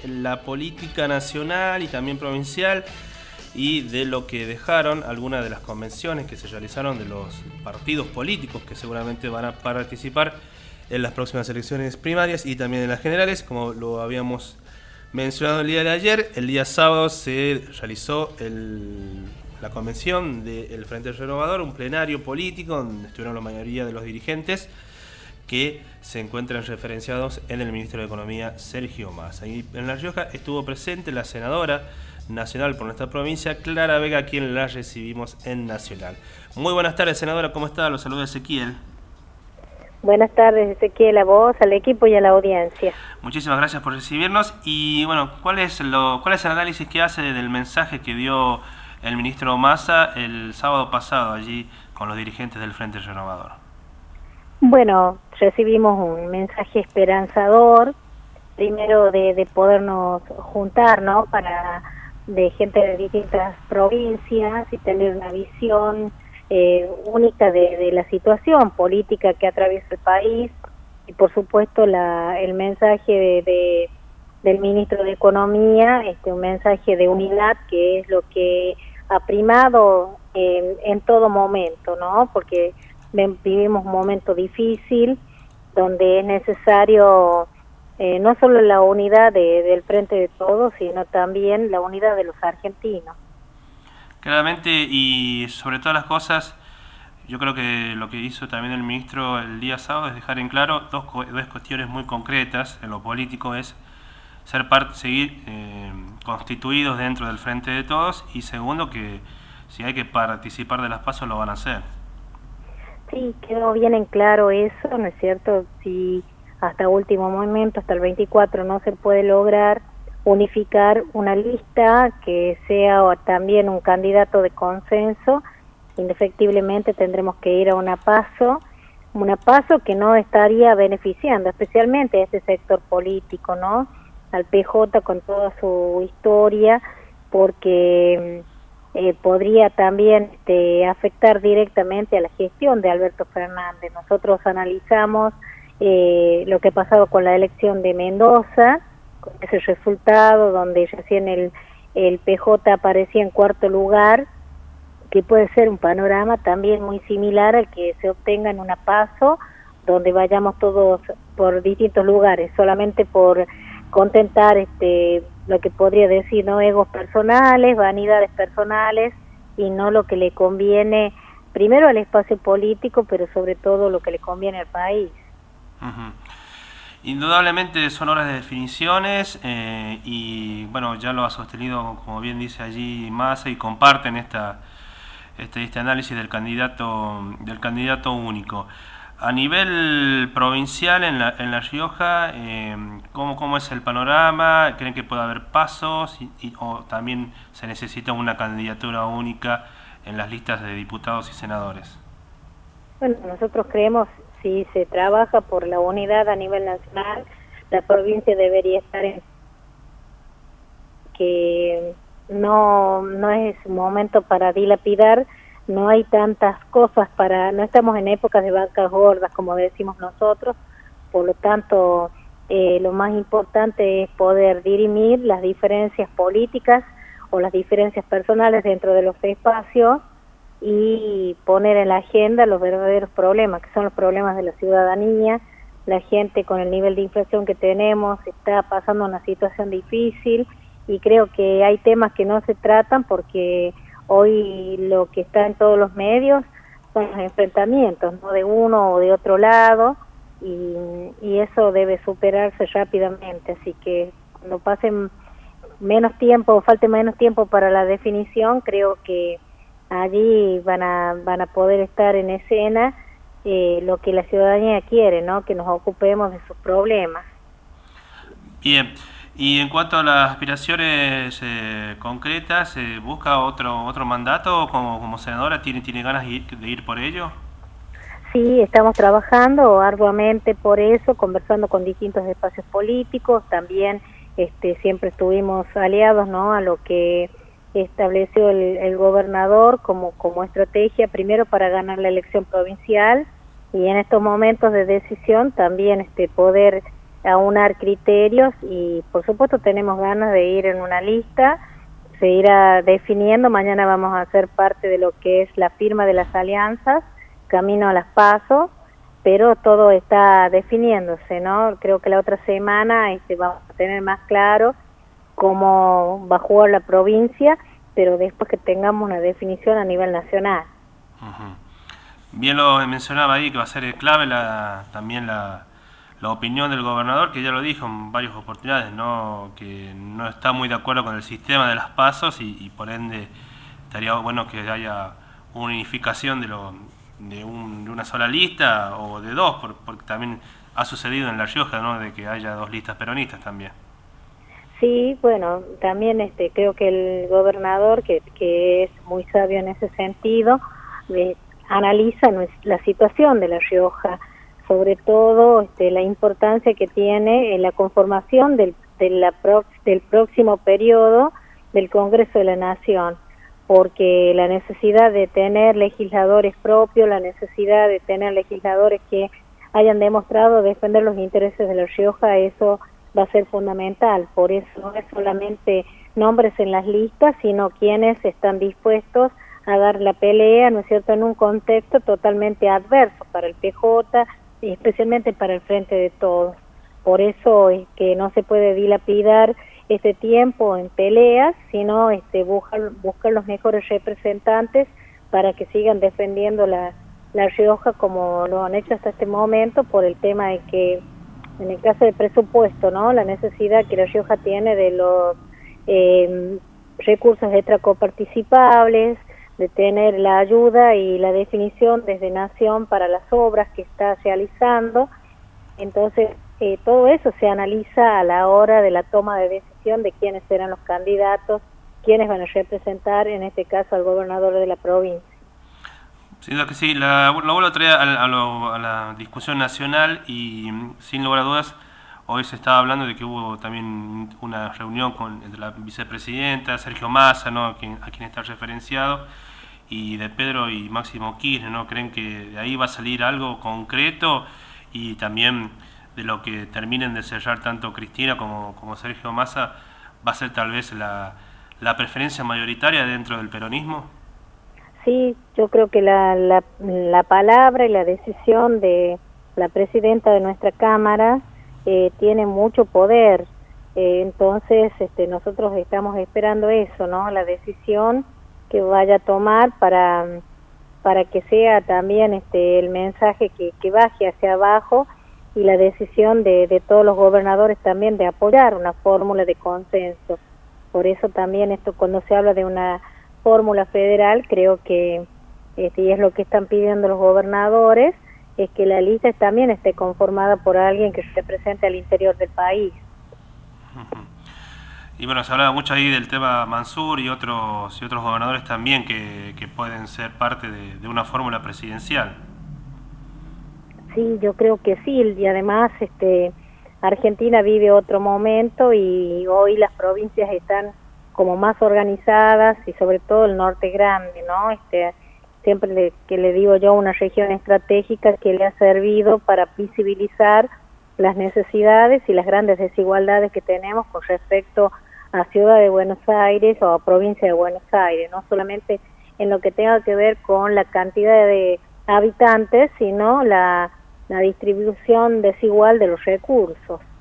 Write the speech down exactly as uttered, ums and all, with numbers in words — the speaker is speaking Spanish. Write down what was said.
la política nacional y también provincial y de lo que dejaron algunas de las convenciones que se realizaron de los partidos políticos que seguramente van a participar en las próximas elecciones primarias y también en las generales, como lo habíamos mencionado el día de ayer. El día sábado se realizó el, la convención del Frente Renovador, un plenario político donde estuvieron la mayoría de los dirigentes que se encuentran referenciados en el Ministro de Economía, Sergio Massa. Y en La Rioja estuvo presente la senadora nacional por nuestra provincia, Clara Vega, a quien la recibimos en Nacional. Muy buenas tardes, senadora, ¿cómo está? Los saluda Ezequiel. Buenas tardes, Ezequiel, a vos, al equipo y a la audiencia. Muchísimas gracias por recibirnos. Y bueno, ¿cuál es, lo, cuál es el análisis que hace del mensaje que dio el ministro Massa el sábado pasado allí con los dirigentes del Frente Renovador? Bueno, recibimos un mensaje esperanzador, primero de, de podernos juntar, ¿no?, para de gente de distintas provincias y tener una visión eh, única de, de la situación política que atraviesa el país, y por supuesto la, el mensaje de, de, del ministro de Economía, este, un mensaje de unidad que es lo que ha primado en, en todo momento, ¿no?, porque vivimos un momento difícil donde es necesario eh, no solo la unidad de, del Frente de Todos, sino también la unidad de los argentinos. Claramente, y sobre todas las cosas, yo creo que lo que hizo también el ministro el día sábado es dejar en claro dos, dos cuestiones muy concretas. En lo político es ser parte, seguir eh, constituidos dentro del Frente de Todos, y segundo, que si hay que participar de las PASO lo van a hacer. Sí, quedó bien en claro eso, ¿no es cierto? Si hasta último momento, hasta el veinticuatro, no se puede lograr unificar una lista que sea también un candidato de consenso, indefectiblemente tendremos que ir a una PASO, una PASO que no estaría beneficiando especialmente a este sector político, ¿no?, al P J con toda su historia, porque Eh, podría también este, afectar directamente a la gestión de Alberto Fernández. Nosotros analizamos eh, lo que ha pasado con la elección de Mendoza, con ese resultado donde recién el, el P J aparecía en cuarto lugar, que puede ser un panorama también muy similar al que se obtenga en una PASO, donde vayamos todos por distintos lugares, solamente por contentar este lo que podría decir, ¿no?, egos personales, vanidades personales, y no lo que le conviene primero al espacio político, pero sobre todo lo que le conviene al país. Uh-huh. Indudablemente son horas de definiciones eh, y bueno, ya lo ha sostenido, como bien dice allí Massa, y comparten esta este, este análisis del candidato del candidato único. A nivel provincial en La, en la Rioja, eh, ¿cómo, ¿cómo es el panorama? ¿Creen que puede haber pasos y, y, o también se necesita una candidatura única en las listas de diputados y senadores? Bueno, nosotros creemos, si se trabaja por la unidad a nivel nacional, la provincia debería estar en que no, no es un momento para dilapidar. No hay tantas cosas para, no estamos en épocas de vacas gordas, como decimos nosotros, por lo tanto, eh, lo más importante es poder dirimir las diferencias políticas o las diferencias personales dentro de los espacios y poner en la agenda los verdaderos problemas, que son los problemas de la ciudadanía. La gente, con el nivel de inflación que tenemos, está pasando una situación difícil, y creo que hay temas que no se tratan porque hoy lo que está en todos los medios son los enfrentamientos, ¿no?, de uno o de otro lado, y, y eso debe superarse rápidamente. Así que cuando pasen menos tiempo o falte menos tiempo para la definición, creo que allí van a van a poder estar en escena eh, lo que la ciudadanía quiere, ¿no?, que nos ocupemos de sus problemas. Bien. Y en cuanto a las aspiraciones eh, concretas, ¿se busca otro otro mandato como, como senadora? ¿Tiene, ¿Tiene ganas de ir, de ir por ello? Sí, estamos trabajando arduamente por eso, conversando con distintos espacios políticos. También este, siempre estuvimos aliados, ¿no?, a lo que estableció el, el gobernador como, como estrategia, primero para ganar la elección provincial, y en estos momentos de decisión también este, poder aunar criterios y por supuesto tenemos ganas de ir en una lista, se irá definiendo, mañana vamos a ser parte de lo que es la firma de las alianzas, camino a las PASO, pero todo está definiéndose, ¿no? Creo que la otra semana este, vamos a tener más claro cómo va a jugar la provincia, pero después que tengamos una definición a nivel nacional. Uh-huh. Bien lo mencionaba ahí que va a ser clave la, también la, la opinión del gobernador, que ya lo dijo en varias oportunidades, ¿no? Que no está muy de acuerdo con el sistema de las PASOs y, y por ende estaría bueno que haya una unificación de, lo, de, un, de una sola lista o de dos, porque, porque también ha sucedido en La Rioja, ¿no? De que haya dos listas peronistas también. Sí, bueno, también este, creo que el gobernador, que, que es muy sabio en ese sentido, eh, analiza la situación de La Rioja, sobre todo este, la importancia que tiene en la conformación del, de la pro, del próximo periodo del Congreso de la Nación, porque la necesidad de tener legisladores propios, la necesidad de tener legisladores que hayan demostrado defender los intereses de La Rioja, eso va a ser fundamental. Por eso no es solamente nombres en las listas, sino quienes están dispuestos a dar la pelea, ¿no es cierto?, en un contexto totalmente adverso para el P J y especialmente para el Frente de Todos. Por eso es que no se puede dilapidar este tiempo en peleas, sino este, buscar, buscar los mejores representantes para que sigan defendiendo la, la Rioja como lo han hecho hasta este momento, por el tema de que en el caso del presupuesto, ¿no?, la necesidad que La Rioja tiene de los eh, recursos extracoparticipables, de tener la ayuda y la definición desde Nación para las obras que está realizando. Entonces, eh, todo eso se analiza a la hora de la toma de decisión de quiénes serán los candidatos, quiénes van a representar, en este caso, al gobernador de la provincia. Sin duda que sí, la, lo vuelvo a traer a, a, lo, a la discusión nacional y sin lugar a dudas, hoy se estaba hablando de que hubo también una reunión con entre la vicepresidenta, Sergio Massa, ¿no?, a, quien, a quien está referenciado, y de Pedro y Máximo Kirchner, ¿no? ¿Creen que de ahí va a salir algo concreto y también de lo que terminen de cerrar tanto Cristina como, como Sergio Massa va a ser tal vez la, la preferencia mayoritaria dentro del peronismo? Sí, yo creo que la, la, la palabra y la decisión de la presidenta de nuestra Cámara eh, tiene mucho poder, eh, entonces este, nosotros estamos esperando eso, ¿no?, la decisión que vaya a tomar para, para que sea también este, el mensaje que, que baje hacia abajo y la decisión de, de todos los gobernadores también de apoyar una fórmula de consenso. Por eso también esto, cuando se habla de una fórmula federal, creo que, este, y es lo que están pidiendo los gobernadores, es que la lista también esté conformada por alguien que represente al interior del país. Uh-huh. Y bueno, se hablaba mucho ahí del tema Mansur y otros y otros gobernadores también que, que pueden ser parte de, de una fórmula presidencial. Sí, yo creo que sí, y además este, Argentina vive otro momento y hoy las provincias están como más organizadas y sobre todo el norte grande, ¿no? Este, siempre le, que le digo yo, una región estratégica que le ha servido para visibilizar las necesidades y las grandes desigualdades que tenemos con respecto a Ciudad de Buenos Aires o a Provincia de Buenos Aires, no solamente en lo que tenga que ver con la cantidad de habitantes, sino la, la distribución desigual de los recursos.